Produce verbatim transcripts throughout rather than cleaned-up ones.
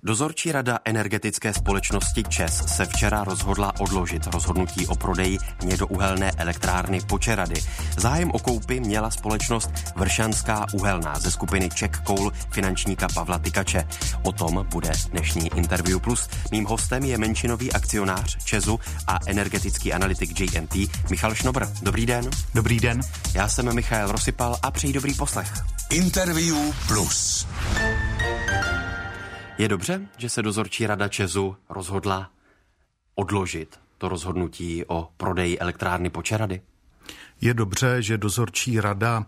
Dozorčí rada energetické společnosti ČEZ se včera rozhodla odložit rozhodnutí o prodeji hnědouhelné elektrárny Počerady. Zájem o koupi měla společnost Vršanská uhelná ze skupiny Czech Coal finančníka Pavla Tykače. O tom bude dnešní Interview Plus. Mým hostem je menšinový akcionář ČEZu a energetický analytik J and T Michal Šnobr. Dobrý den. Dobrý den. Já jsem Michael Rosypal a přeji dobrý poslech. Interview Plus. Je dobře, že se dozorčí rada ČEZu rozhodla odložit to rozhodnutí o prodeji elektrárny Počerady? Je dobře, že dozorčí rada,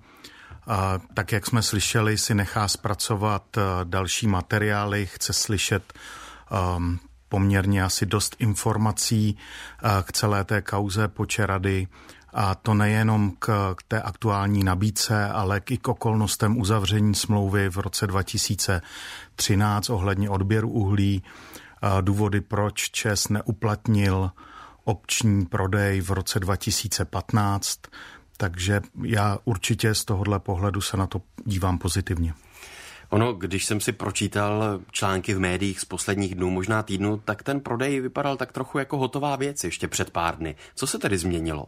tak jak jsme slyšeli, si nechá zpracovat další materiály, chce slyšet um, poměrně asi dost informací k celé té kauze Počerady. A to nejenom k, k té aktuální nabídce, ale i k okolnostem uzavření smlouvy v roce dva tisíce třináct ohledně odběru uhlí. Důvody, proč ČEZ neuplatnil opční prodej v roce dva tisíce patnáct. Takže já určitě z tohohle pohledu se na to dívám pozitivně. Ono, když jsem si pročítal články v médiích z posledních dnů, možná týdnu, tak ten prodej vypadal tak trochu jako hotová věc ještě před pár dny. Co se tedy změnilo?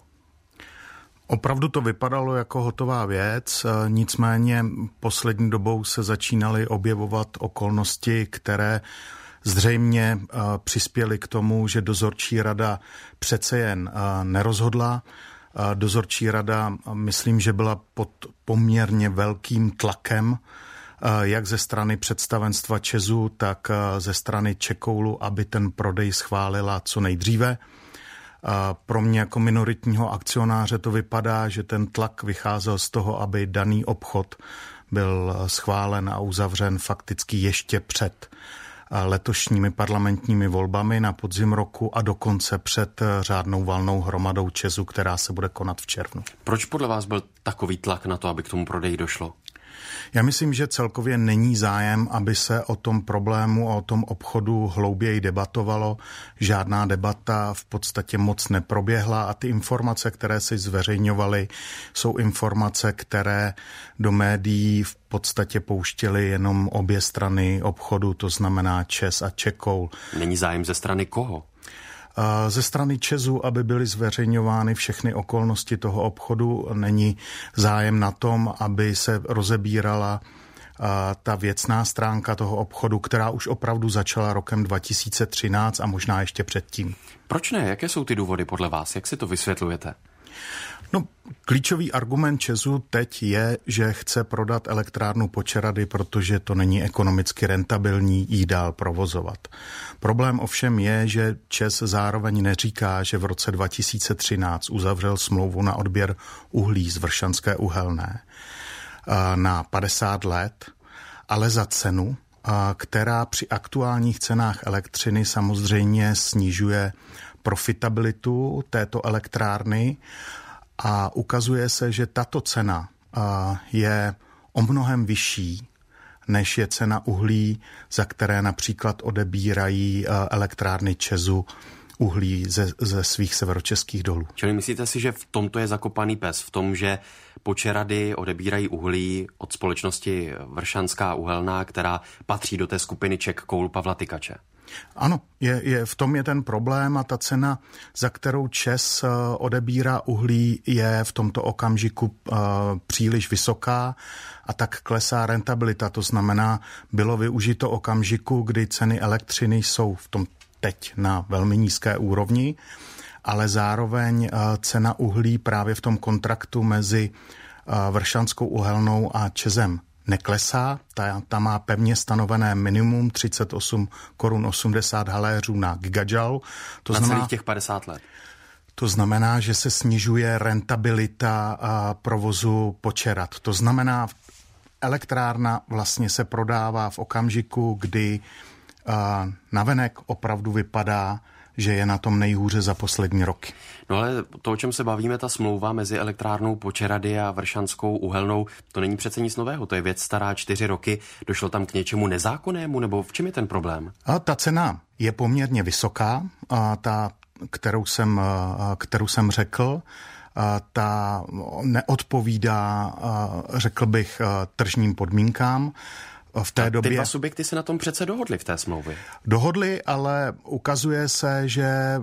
Opravdu to vypadalo jako hotová věc, nicméně poslední dobou se začínaly objevovat okolnosti, které zřejmě přispěly k tomu, že dozorčí rada přece jen nerozhodla. Dozorčí rada, myslím, že byla pod poměrně velkým tlakem, jak ze strany představenstva ČEZu, tak ze strany Czech Coalu, aby ten prodej schválila co nejdříve. Pro mě jako minoritního akcionáře to vypadá, že ten tlak vycházel z toho, aby daný obchod byl schválen a uzavřen fakticky ještě před letošními parlamentními volbami na podzim roku a dokonce před řádnou valnou hromadou ČEZu, která se bude konat v červnu. Proč podle vás byl takový tlak na to, aby k tomu prodeji došlo? Já myslím, že celkově není zájem, aby se o tom problému a o tom obchodu hlouběji debatovalo. Žádná debata v podstatě moc neproběhla a ty informace, které se zveřejňovaly, jsou informace, které do médií v podstatě pouštěly jenom obě strany obchodu, to znamená ČEZ a Czech Coal. Není zájem ze strany koho? Ze strany ČEZu, aby byly zveřejňovány všechny okolnosti toho obchodu, není zájem na tom, aby se rozebírala ta věcná stránka toho obchodu, která už opravdu začala rokem dva tisíce třináct a možná ještě předtím. Proč ne? Jaké jsou ty důvody podle vás? Jak si to vysvětlujete? No, klíčový argument ČEZu teď je, že chce prodat elektrárnu Počerady, protože to není ekonomicky rentabilní jí dál provozovat. Problém ovšem je, že ČEZ zároveň neříká, že v roce dva tisíce třináct uzavřel smlouvu na odběr uhlí z Vršanské uhelné na padesát let, ale za cenu, která při aktuálních cenách elektřiny samozřejmě snižuje profitabilitu této elektrárny. A ukazuje se, že tato cena je o mnohem vyšší, než je cena uhlí, za které například odebírají elektrárny ČEZu uhlí ze, ze svých severočeských dolů. Čili myslíte si, že v tomto je zakopaný pes, v tom, že Počerady odebírají uhlí od společnosti Vršanská uhelná, která patří do té skupiny Czech Coal Pavla Tykače? Ano, je, je, v tom je ten problém a ta cena, za kterou ČEZ odebírá uhlí, je v tomto okamžiku uh, příliš vysoká a tak klesá rentabilita. To znamená, bylo využito okamžiku, kdy ceny elektřiny jsou v tom teď na velmi nízké úrovni, ale zároveň uh, cena uhlí právě v tom kontraktu mezi uh, Vršanskou uhelnou a ČEZem neklesá, ta, ta má pevně stanovené minimum třicet osm korun osmdesát haléřů na gigajoule. To na znamená, celých těch padesát let. To znamená, že se snižuje rentabilita provozu Počerad. To znamená, elektrárna vlastně se prodává v okamžiku, kdy navenek opravdu vypadá, že je na tom nejhůře za poslední roky. No ale to, o čem se bavíme, ta smlouva mezi elektrárnou Počerady a Vršanskou uhelnou, to není přece nic nového, to je věc stará čtyři roky. Došlo tam k něčemu nezákonnému, nebo v čem je ten problém? A ta cena je poměrně vysoká, a ta, kterou jsem, kterou jsem řekl, a ta neodpovídá, řekl bych, tržním podmínkám. v té a době... Ty dva subjekty se na tom přece dohodly v té smlouvě. Dohodli, ale ukazuje se, že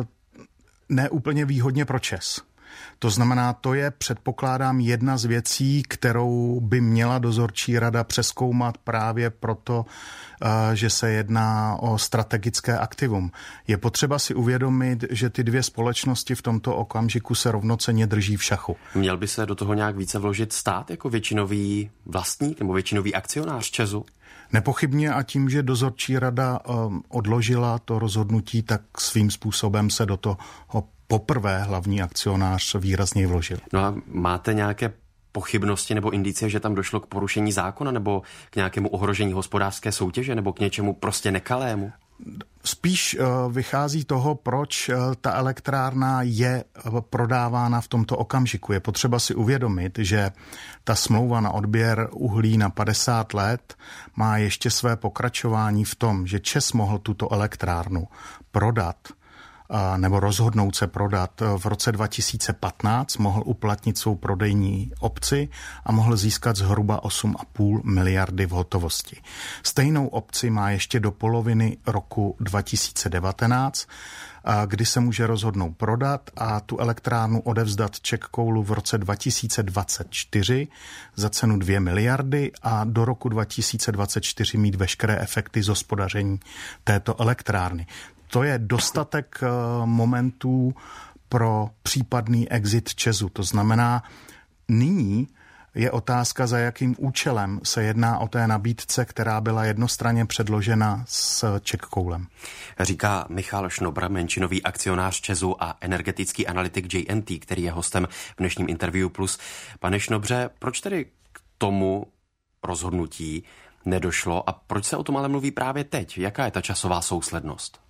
neúplně výhodně pro ČEZ. To znamená, to je, předpokládám, jedna z věcí, kterou by měla dozorčí rada přezkoumat právě proto, že se jedná o strategické aktivum. Je potřeba si uvědomit, že ty dvě společnosti v tomto okamžiku se rovnocenně drží v šachu. Měl by se do toho nějak více vložit stát jako většinový vlastník nebo většinový akcionář ČEZu? Nepochybně, a tím, že dozorčí rada um, odložila to rozhodnutí, tak svým způsobem se do toho poprvé hlavní akcionář výrazně vložil. No a máte nějaké pochybnosti nebo indicie, že tam došlo k porušení zákona nebo k nějakému ohrožení hospodářské soutěže nebo k něčemu prostě nekalému? Spíš vychází toho, proč ta elektrárna je prodávána v tomto okamžiku. Je potřeba si uvědomit, že ta smlouva na odběr uhlí na padesát let má ještě své pokračování v tom, že ČEZ mohl tuto elektrárnu prodat nebo rozhodnout se prodat v roce dva tisíce patnáct, mohl uplatnit svou prodejní opci a mohl získat zhruba osm a půl miliardy v hotovosti. Stejnou opci má ještě do poloviny roku dva tisíce devatenáct, kdy se může rozhodnout prodat a tu elektrárnu odevzdat Czech Coalu v roce dva tisíce dvacet čtyři za cenu dvě miliardy a do roku dva tisíce dvacet čtyři mít veškeré efekty z hospodaření této elektrárny. To je dostatek momentů pro případný exit ČEZu. To znamená, nyní je otázka, za jakým účelem se jedná o té nabídce, která byla jednostranně předložena s Czech Coalem. Říká Michal Šnobr, menšinový akcionář ČEZu a energetický analytik J N T, který je hostem v dnešním Interview Plus. Pane Šnobře, proč tedy k tomu rozhodnutí nedošlo a proč se o tom ale mluví právě teď? Jaká je ta časová souslednost?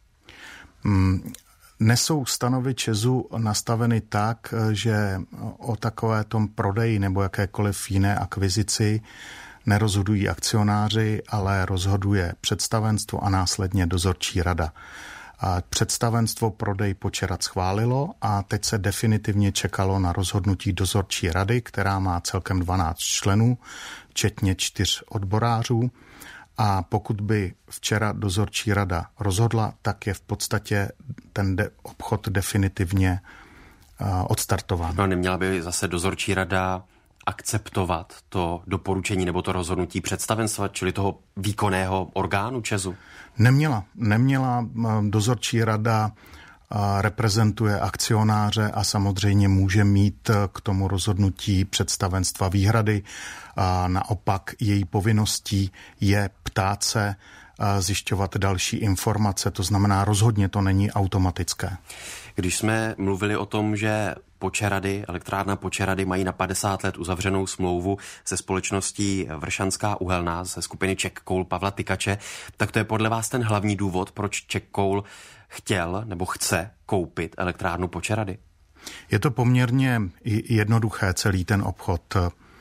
Nesou stanovy ČEZu nastaveny tak, že o takové tom prodeji nebo jakékoliv jiné akvizici nerozhodují akcionáři, ale rozhoduje představenstvo a následně dozorčí rada. A představenstvo prodej Počerad schválilo a teď se definitivně čekalo na rozhodnutí dozorčí rady, která má celkem dvanáct členů, včetně čtyř odborářů. A pokud by včera dozorčí rada rozhodla, tak je v podstatě ten de- obchod definitivně uh, odstartován. No, neměla by zase dozorčí rada akceptovat to doporučení nebo to rozhodnutí představenstva, čili toho výkonného orgánu ČEZu? Neměla. Neměla. Dozorčí rada reprezentuje akcionáře a samozřejmě může mít k tomu rozhodnutí představenstva výhrady. A naopak její povinností je ptát se, zjišťovat další informace, to znamená rozhodně to není automatické. Když jsme mluvili o tom, že Počerady, elektrárna Počerady mají na padesát let uzavřenou smlouvu se společností Vršanská uhelná ze skupiny Czech Coal Pavla Tykače, tak to je podle vás ten hlavní důvod, proč Czech Coal chtěl nebo chce koupit elektrárnu Počerady? Je to poměrně jednoduché celý ten obchod.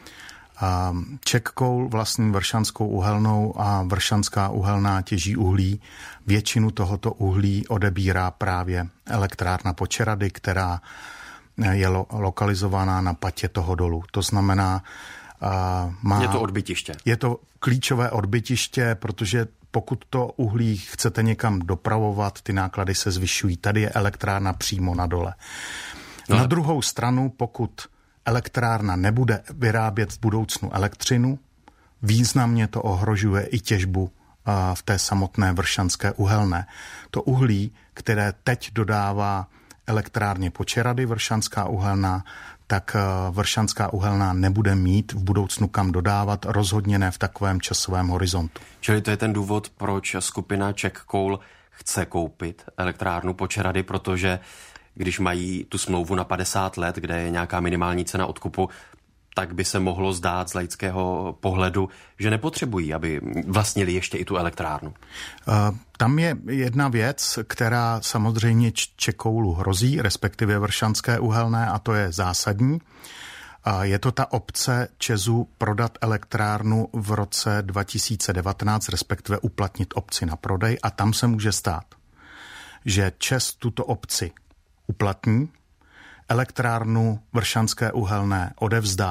Czech Coal vlastní Vršanskou uhelnou a Vršanská uhelná těží uhlí. Většinu tohoto uhlí odebírá právě elektrárna Počerady, která je lo- lokalizovaná na patě toho dolu. To znamená, uh, má... Je to odbytiště. Je to klíčové odbytiště, protože pokud to uhlí chcete někam dopravovat, ty náklady se zvyšují. Tady je elektrárna přímo na dole. No. Na druhou stranu, pokud elektrárna nebude vyrábět v budoucnu elektřinu, významně to ohrožuje i těžbu uh, v té samotné Vršanské uhelné. To uhlí, které teď dodává elektrárně Počerady Vršanská uhelná, tak Vršanská uhelná nebude mít v budoucnu kam dodávat, rozhodně ne v takovém časovém horizontu. Čili to je ten důvod, proč skupina Czech Coal chce koupit elektrárnu Počerady, protože když mají tu smlouvu na padesát let, kde je nějaká minimální cena odkupu, tak by se mohlo zdát z laického pohledu, že nepotřebují, aby vlastnili ještě i tu elektrárnu. Tam je jedna věc, která samozřejmě Czech Coalu hrozí, respektive Vršanské uhelné, a to je zásadní. Je to ta opce ČEZu prodat elektrárnu v roce dva tisíce devatenáct, respektive uplatnit opci na prodej, a tam se může stát, že ČEZ tuto opci uplatní, elektrárnu Vršanské uhelné odevzdá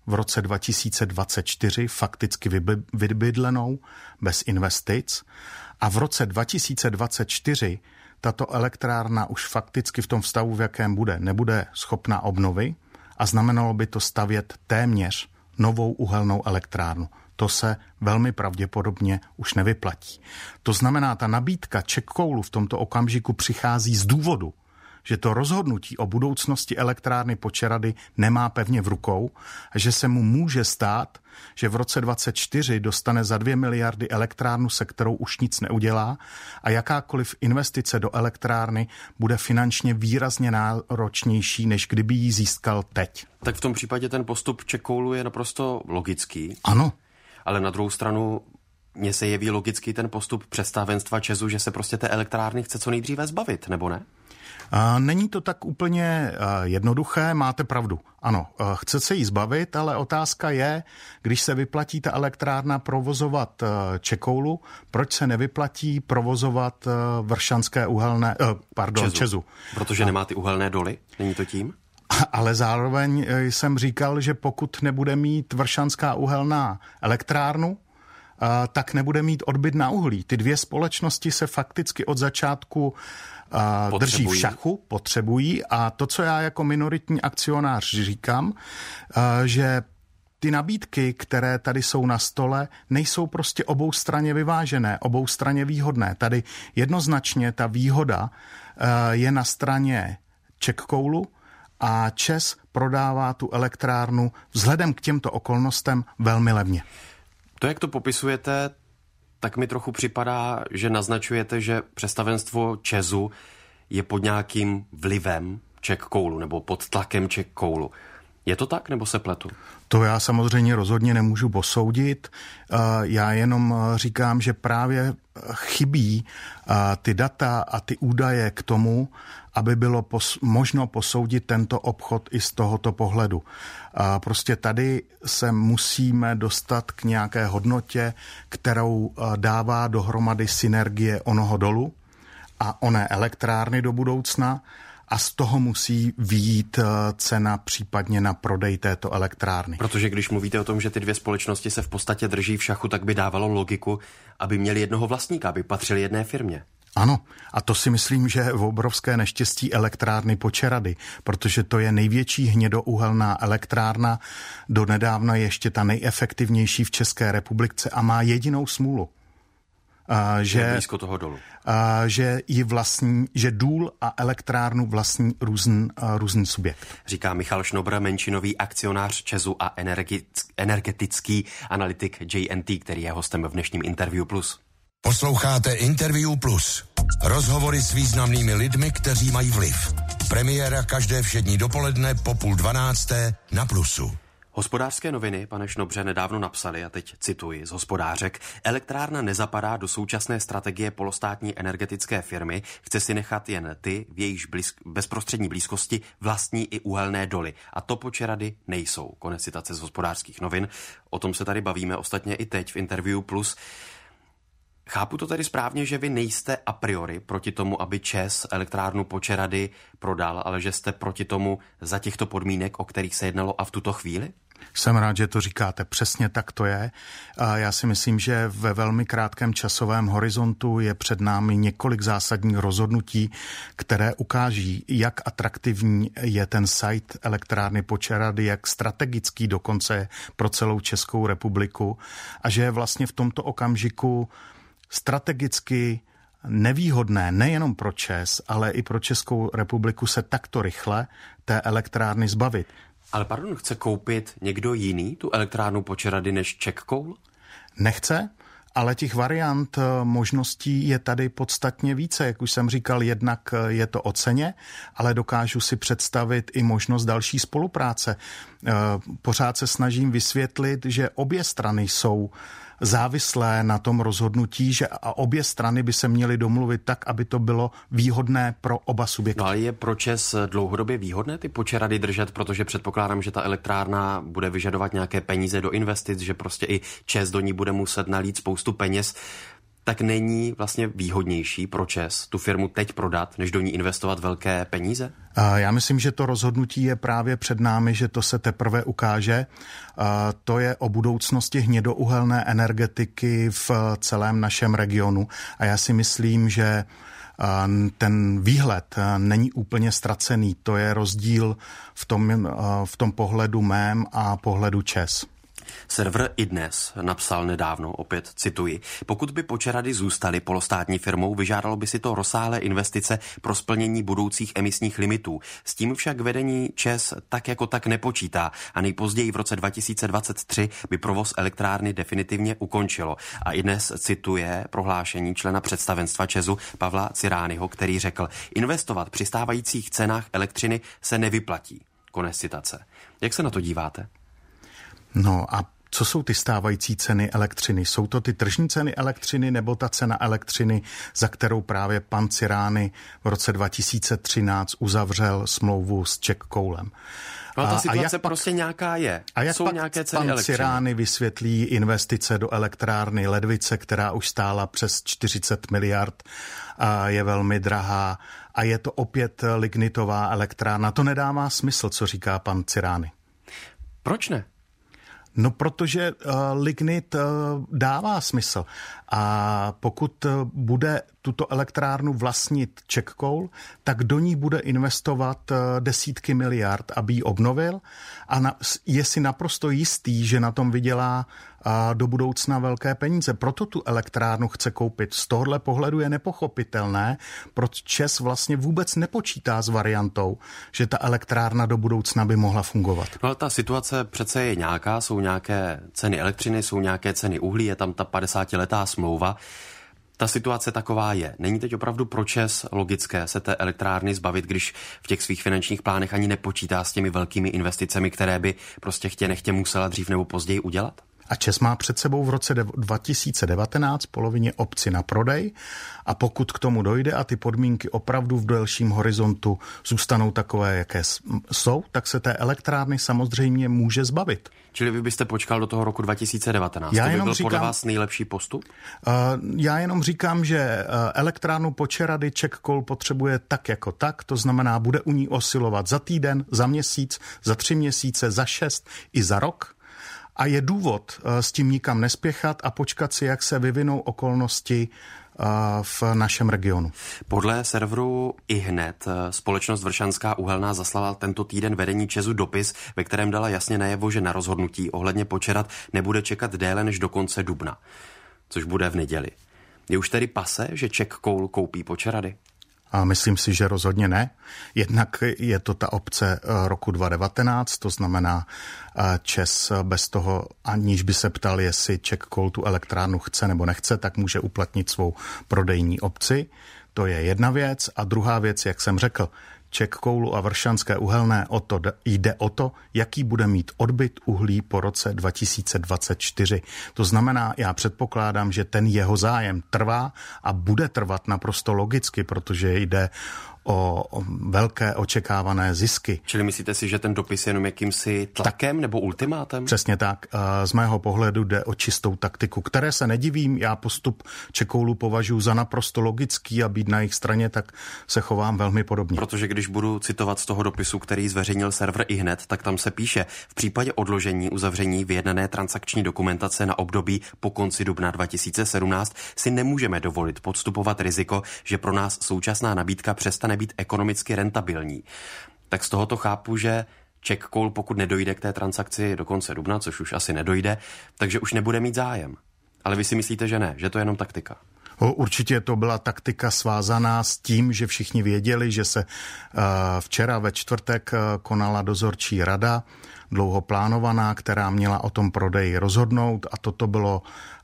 v roce dva tisíce dvacet čtyři fakticky vybydlenou, bez investic, a v roce dva tisíce dvacet čtyři tato elektrárna už fakticky v tom stavu, v jakém bude, nebude schopná obnovy a znamenalo by to stavět téměř novou uhelnou elektrárnu. To se velmi pravděpodobně už nevyplatí. To znamená, ta nabídka Czech Coalu v tomto okamžiku přichází z důvodu, že to rozhodnutí o budoucnosti elektrárny Počerady nemá pevně v rukou a že se mu může stát, že v roce dvacet čtyři dostane za dvě miliardy elektrárnu, se kterou už nic neudělá a jakákoliv investice do elektrárny bude finančně výrazně náročnější, než kdyby ji získal teď. Tak v tom případě ten postup Czech Coalu je naprosto logický. Ano. Ale na druhou stranu mně se jeví logický ten postup představenstva ČEZu, že se prostě té elektrárny chce co nejdříve zbavit, nebo ne? Není to tak úplně jednoduché, máte pravdu. Ano, chce se jí zbavit, ale otázka je, když se vyplatí ta elektrárna provozovat Czech Coalu, proč se nevyplatí provozovat Vršanské uhelné, pardon, ČEZu. ČEZu. Protože a... nemá ty uhelné doly? Není to tím? Ale zároveň jsem říkal, že pokud nebude mít Vršanská uhelná elektrárnu, tak nebude mít odbyt na uhlí. Ty dvě společnosti se fakticky od začátku Uh, drží v šachu, potřebují a to, co já jako minoritní akcionář říkám, uh, že ty nabídky, které tady jsou na stole, nejsou prostě oboustranně vyvážené, oboustranně výhodné. Tady jednoznačně ta výhoda uh, je na straně Czech Coalu a ČEZ prodává tu elektrárnu vzhledem k těmto okolnostem velmi levně. To, jak to popisujete, tak mi trochu připadá, že naznačujete, že představenstvo ČEZu je pod nějakým vlivem Czech Coalu nebo pod tlakem Czech Coalu. Je to tak, nebo se pletu? To já samozřejmě rozhodně nemůžu posoudit. Já jenom říkám, že právě chybí ty data a ty údaje k tomu, aby bylo pos- možno posoudit tento obchod i z tohoto pohledu. Prostě tady se musíme dostat k nějaké hodnotě, kterou dává dohromady synergie onoho dolu a oné elektrárny do budoucna, a z toho musí vyjít cena případně na prodej této elektrárny. Protože když mluvíte o tom, že ty dvě společnosti se v podstatě drží v šachu, tak by dávalo logiku, aby měli jednoho vlastníka, aby patřili jedné firmě. Ano, a to si myslím, že je obrovské neštěstí elektrárny Počerady, protože to je největší hnědouhelná elektrárna, donedávna ještě ta nejefektivnější v České republice a má jedinou smůlu. Uh, že je blízko toho dolu. Uh, že ji vlastní, že důl a elektrárnu vlastní různý, uh, různý subjekt. Říká Michal Šnobr, menšinový akcionář ČEZu a energetický analytik J N T, který je hostem v dnešním Interview Plus. Posloucháte Interview Plus. Rozhovory s významnými lidmi, kteří mají vliv. Premiéra každé všední dopoledne po půl dvanácté na Plusu. Hospodářské noviny, pane Šnobře, nedávno napsali, a teď cituji z Hospodářek, elektrárna nezapadá do současné strategie polostátní energetické firmy, chce si nechat jen ty, v jejíž blízk- bezprostřední blízkosti vlastní i uhelné doly. A to Počerady nejsou. Konec citace z Hospodářských novin. O tom se tady bavíme ostatně i teď v Interview Plus. Chápu to tedy správně, že vy nejste a priori proti tomu, aby ČEZ elektrárnu Počerady prodal, ale že jste proti tomu za těchto podmínek, o kterých se jednalo a v tuto chvíli? Jsem rád, že to říkáte. Přesně tak to je. A já si myslím, že ve velmi krátkém časovém horizontu je před námi několik zásadních rozhodnutí, které ukáží, jak atraktivní je ten site elektrárny Počerady, jak strategický dokonce pro celou Českou republiku a že je vlastně v tomto okamžiku strategicky nevýhodné nejenom pro ČEZ, ale i pro Českou republiku se takto rychle té elektrárny zbavit. Ale pardon, chce koupit někdo jiný tu elektrárnu Počerady než Czech Coal? Nechce, ale těch variant, možností je tady podstatně více. Jak už jsem říkal, jednak je to o ceně, ale dokážu si představit i možnost další spolupráce. Pořád se snažím vysvětlit, že obě strany jsou závislé na tom rozhodnutí, že a obě strany by se měly domluvit tak, aby to bylo výhodné pro oba subjekty. No ale je pro ČEZ dlouhodobě výhodné ty Počerady držet, protože předpokládám, že ta elektrárna bude vyžadovat nějaké peníze do investic, že prostě i ČEZ do ní bude muset nalít spoustu peněz. tak není vlastně výhodnější pro ČEZ tu firmu teď prodat, než do ní investovat velké peníze? Já myslím, že to rozhodnutí je právě před námi, že to se teprve ukáže. To je o budoucnosti hnědouhelné energetiky v celém našem regionu a já si myslím, že ten výhled není úplně ztracený. To je rozdíl v tom, v tom pohledu mém a pohledu ČEZ. Server iDnes napsal nedávno, opět cituji, pokud by Počerady zůstaly polostátní firmou, vyžádalo by si to rozsáhlé investice pro splnění budoucích emisních limitů. S tím však vedení ČEZ tak jako tak nepočítá a nejpozději v roce dva tisíce dvacet tři by provoz elektrárny definitivně ukončilo. A iDnes cituje prohlášení člena představenstva ČEZu Pavla Cirányho, který řekl, investovat při stávajících cenách elektřiny se nevyplatí. Konec citace. Jak se na to díváte? No a co jsou ty stávající ceny elektřiny? Jsou to ty tržní ceny elektřiny nebo ta cena elektřiny, za kterou právě pan Cirány v roce dva tisíce třináct uzavřel smlouvu s Czech Coalem? No a ta situace a prostě pak, nějaká je. A jak jsou pak nějaké ceny pan elektřiny? Cirány vysvětlí investice do elektrárny Ledvice, která už stála přes čtyřicet miliard a je velmi drahá a je to opět lignitová elektrárna. To nedává smysl, co říká pan Cirány. Proč ne? No, protože uh, lignit uh, dává smysl a pokud uh, bude tuto elektrárnu vlastnit Czech Coal, tak do ní bude investovat uh, desítky miliard, aby ji obnovil a na, je si naprosto jistý, že na tom vydělá uh, do budoucna velké peníze. Proto tu elektrárnu chce koupit. Z tohohle pohledu je nepochopitelné, proč ČEZ vlastně vůbec nepočítá s variantou, že ta elektrárna do budoucna by mohla fungovat. No ale ta situace přece je nějaká, jsou nějaké ceny elektřiny, jsou nějaké ceny uhlí, je tam ta padesátiletá smlouva. Ta situace taková je. Není teď opravdu pro ČEZ logické se té elektrárny zbavit, když v těch svých finančních plánech ani nepočítá s těmi velkými investicemi, které by prostě chtě nechtě musela dřív nebo později udělat? A ČEZ má před sebou v roce dva tisíce devatenáct polovině opci na prodej a pokud k tomu dojde a ty podmínky opravdu v delším horizontu zůstanou takové, jaké jsou, tak se té elektrárny samozřejmě může zbavit. Čili vy byste počkal do toho roku dva tisíce devatenáct. Já to by byl říkám, podle vás nejlepší postup? Uh, já jenom říkám, že elektrárnu Počerady Czech Coal potřebuje tak jako tak, to znamená, bude u ní osilovat za týden, za měsíc, za tři měsíce, za šest i za rok. A je důvod s tím nikam nespěchat a počkat si, jak se vyvinou okolnosti v našem regionu. Podle serveru iHNED společnost Vršanská uhelná zaslala tento týden vedení ČEZu dopis, ve kterém dala jasně najevo, že na rozhodnutí ohledně Počerad nebude čekat déle než do konce dubna, což bude v neděli. Je už tedy pase, že Czech Coal koupí Počerady? A myslím si, že rozhodně ne. Jednak je to ta opce roku dva tisíce devatenáct, to znamená ČEZ bez toho, aniž by se ptal, jestli Czech Coal tu elektrárnu chce nebo nechce, tak může uplatnit svou prodejní opci. To je jedna věc. A druhá věc, jak jsem řekl, Czech Coalu a Vršanské uhelné o to jde o to, jaký bude mít odbyt uhlí po roce dva tisíce dvacet čtyři. To znamená, já předpokládám, že ten jeho zájem trvá a bude trvat naprosto logicky, protože jde o velké očekávané zisky. Čili myslíte si, že ten dopis je jenom jakýmsi tlakem tak, nebo ultimátem? Přesně tak. Z mého pohledu jde o čistou taktiku, které se nedivím. Já postup Czech Coalu považuji za naprosto logický a být na jejich straně, tak se chovám velmi podobně. Protože když budu citovat z toho dopisu, který zveřejnil server iHNED, tak tam se píše, v případě odložení uzavření vyjednané transakční dokumentace na období po konci dubna dva tisíce sedmnáct si nemůžeme dovolit podstupovat riziko, že pro nás současná nabídka přestane být ekonomicky rentabilní. Tak z tohoto chápu, že Czech Coal, pokud nedojde k té transakci do konce dubna, což už asi nedojde, takže už nebude mít zájem. Ale vy si myslíte, že ne, že to je jenom taktika? Určitě to byla taktika svázaná s tím, že všichni věděli, že se včera ve čtvrtek konala dozorčí rada, dlouho plánovaná, která měla o tom prodeji rozhodnout a toto bylo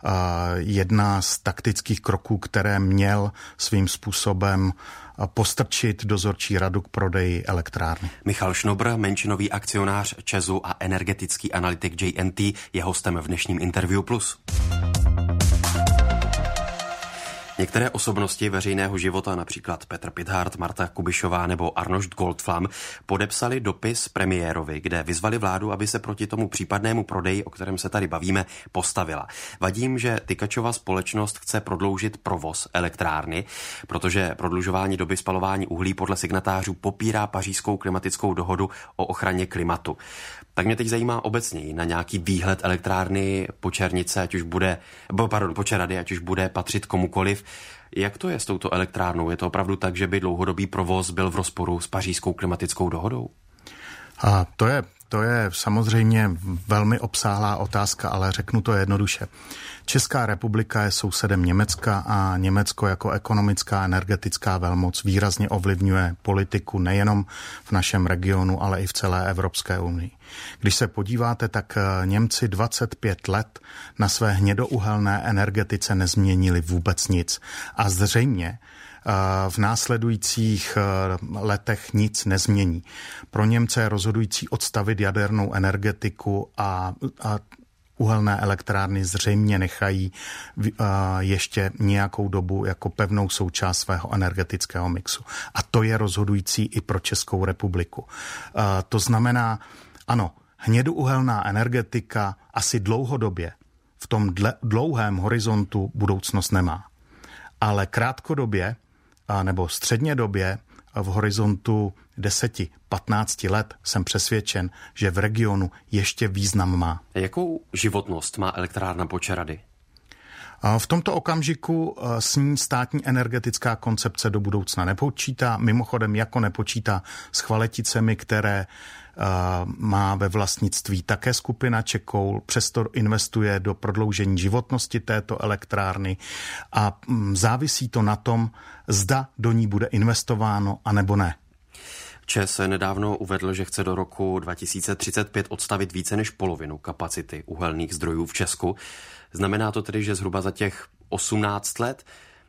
jedna z taktických kroků, které měl svým způsobem postrčit dozorčí radu k prodeji elektrárny. Michal Šnobr, menšinový akcionář ČEZu a energetický analytik J N T, je hostem v dnešním Interview Plus. Některé osobnosti veřejného života, například Petr Pithart, Marta Kubišová nebo Arnošt Goldflam, podepsali dopis premiérovi, kde vyzvali vládu, aby se proti tomu případnému prodeji, o kterém se tady bavíme, postavila. Vadí jim, že Tykačova společnost chce prodloužit provoz elektrárny, protože prodlužování doby spalování uhlí podle signatářů popírá Pařížskou klimatickou dohodu o ochraně klimatu. Tak mě teď zajímá obecněji na nějaký výhled elektrárny Počernice, ať už bude, pardon, Počerady, ať už bude patřit komukoliv. Jak to je s touto elektrárnou? Je to opravdu tak, že by dlouhodobý provoz byl v rozporu s Pařížskou klimatickou dohodou? A to je, to je samozřejmě velmi obsáhlá otázka, ale řeknu to jednoduše. Česká republika je sousedem Německa a Německo jako ekonomická energetická velmoc výrazně ovlivňuje politiku nejenom v našem regionu, ale i v celé Evropské unii. Když se podíváte, tak Němci dvacet pět let na své hnědouhelné energetice nezměnili vůbec nic. A zřejmě v následujících letech nic nezmění. Pro Němce je rozhodující odstavit jadernou energetiku a, a uhelné elektrárny zřejmě nechají ještě nějakou dobu jako pevnou součást svého energetického mixu. A to je rozhodující i pro Českou republiku. To znamená, ano, hnědouhelná energetika asi dlouhodobě v tom dlouhém horizontu budoucnost nemá. Ale krátkodobě nebo střednědobě v horizontu deset patnáct let jsem přesvědčen, že v regionu ještě význam má. Jakou životnost má elektrárna Počerady? V tomto okamžiku s ní státní energetická koncepce do budoucna nepočítá, mimochodem jako nepočítá s Chvaleticemi, které má ve vlastnictví také skupina Čekoul, přesto investuje do prodloužení životnosti této elektrárny a závisí to na tom, zda do ní bude investováno, anebo ne. ČEZ nedávno uvedl, že chce do roku dva tisíce třicet pět odstavit více než polovinu kapacity uhelných zdrojů v Česku. Znamená to tedy, že zhruba za těch osmnáct let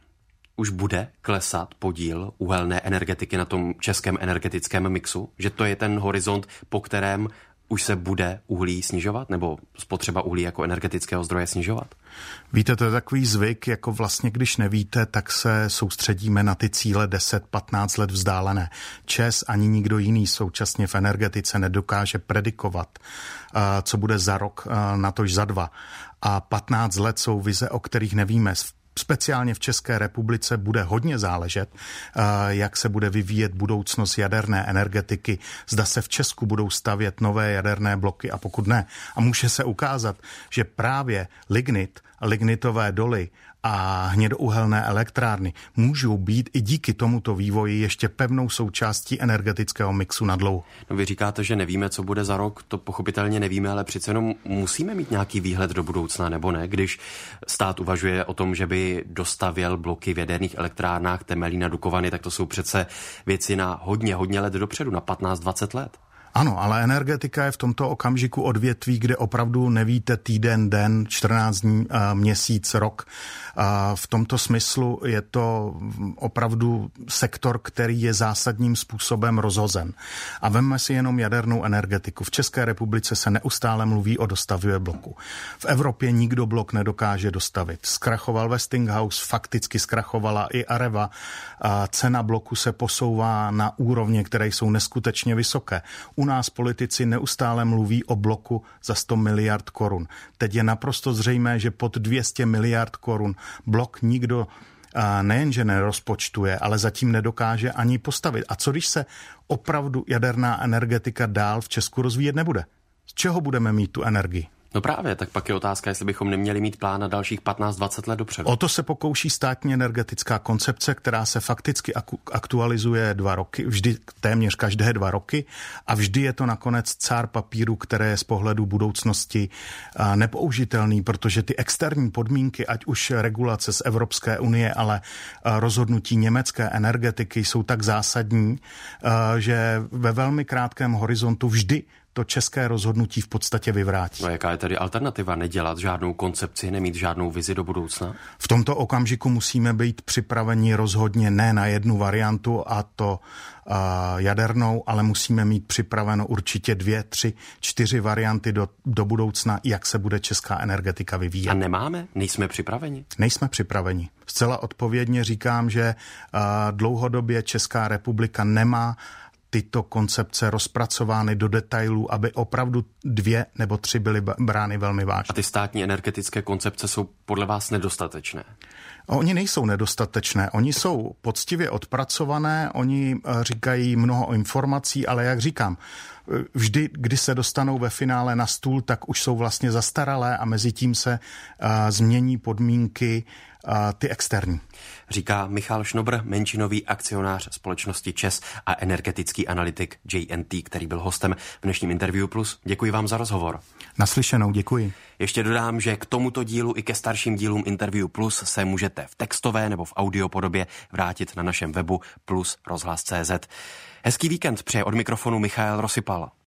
už bude klesat podíl uhelné energetiky na tom českém energetickém mixu? Že to je ten horizont, po kterém už se bude uhlí snižovat? Nebo spotřeba uhlí jako energetického zdroje snižovat? Víte, to je takový zvyk, jako vlastně když nevíte, tak se soustředíme na ty cíle deset patnáct let vzdálené. ČEZ ani nikdo jiný současně v energetice nedokáže predikovat, co bude za rok, natož za dva. A patnáct let jsou vize, o kterých nevíme. Speciálně v České republice bude hodně záležet, jak se bude vyvíjet budoucnost jaderné energetiky, zda se v Česku budou stavět nové jaderné bloky a pokud ne. A může se ukázat, že právě lignit, lignitové doly a hnědouhelné elektrárny můžou být i díky tomuto vývoji ještě pevnou součástí energetického mixu na dlouho. No vy říkáte, že nevíme, co bude za rok, to pochopitelně nevíme, ale přece jenom musíme mít nějaký výhled do budoucna, nebo ne? Když stát uvažuje o tom, že by dostavěl bloky v jaderných elektrárnách Temelína, Dukovany, tak to jsou přece věci na hodně, hodně let dopředu, na patnáct dvacet let. Ano, ale energetika je v tomto okamžiku odvětví, kde opravdu nevíte týden, den, čtrnáct dní, měsíc, rok. V tomto smyslu je to opravdu sektor, který je zásadním způsobem rozhozen. A vemme si jenom jadernou energetiku. V České republice se neustále mluví o dostavbě bloku. V Evropě nikdo blok nedokáže dostavit. Zkrachoval Westinghouse, fakticky zkrachovala i Areva. Cena bloku se posouvá na úrovně, které jsou neskutečně vysoké. U nás politici neustále mluví o bloku za sto miliard korun. Teď je naprosto zřejmé, že pod dvě stě miliard korun blok nikdo nejenže nerozpočtuje, ale zatím nedokáže ani postavit. A co když se opravdu jaderná energetika dál v Česku rozvíjet nebude? Z čeho budeme mít tu energii? No právě, tak pak je otázka, jestli bychom neměli mít plán na dalších patnáct dvacet let dopředu. O to se pokouší státní energetická koncepce, která se fakticky aktualizuje dva roky, vždy téměř každé dva roky a vždy je to nakonec cár papíru, které je z pohledu budoucnosti nepoužitelný, protože ty externí podmínky, ať už regulace z Evropské unie, ale rozhodnutí německé energetiky jsou tak zásadní, že ve velmi krátkém horizontu vždy to české rozhodnutí v podstatě vyvrátí. No jaká je tedy alternativa? Nedělat žádnou koncepci, nemít žádnou vizi do budoucna? V tomto okamžiku musíme být připraveni rozhodně ne na jednu variantu, a to uh, jadernou, ale musíme mít připraveno určitě dvě, tři, čtyři varianty do, do budoucna, jak se bude česká energetika vyvíjet. A nemáme? Nejsme připraveni? Nejsme připraveni. Zcela odpovědně říkám, že uh, dlouhodobě Česká republika nemá tyto koncepce rozpracovány do detailů, aby opravdu dvě nebo tři byly brány velmi vážně. A ty státní energetické koncepce jsou podle vás nedostatečné? Oni nejsou nedostatečné, oni jsou poctivě odpracované, oni říkají mnoho informací, ale jak říkám, vždy, když se dostanou ve finále na stůl, tak už jsou vlastně zastaralé a mezi tím se uh, změní podmínky uh, ty externí. Říká Michal Šnobr, menšinový akcionář společnosti ČEZ a energetický analytik J N T, který byl hostem v dnešním Interview Plus. Děkuji vám za rozhovor. Naslyšenou, děkuji. Ještě dodám, že k tomuto dílu i ke starším dílům Interview Plus se můžete v textové nebo v audio podobě vrátit na našem webu plus rozhlas tečka cé zet. Hezký víkend přeje od mikrofonu Michael Rosypal.